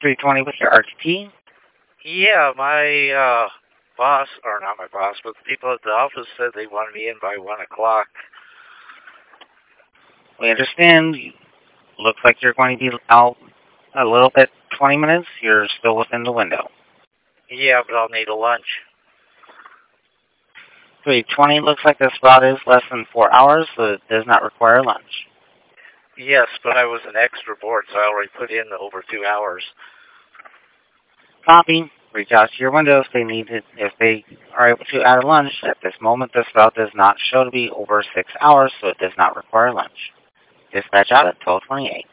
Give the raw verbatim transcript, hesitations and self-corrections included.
three twenty with your R T T. Yeah, my uh, boss, or not my boss, but the people at the office said they wanted me in by one o'clock. We understand. Looks like you're going to be out a little bit, twenty minutes. You're still within the window. Yeah, but I'll need a lunch. three twenty looks like this route is less than four hours, so it does not require lunch. Yes, but I was an extra board, so I already put in the over two hours. Copy. Reach out to your window if they need it, if they are able to add a lunch. At this moment, this route does not show to be over six hours, so it does not require lunch. Dispatch out at twelve twenty-eight.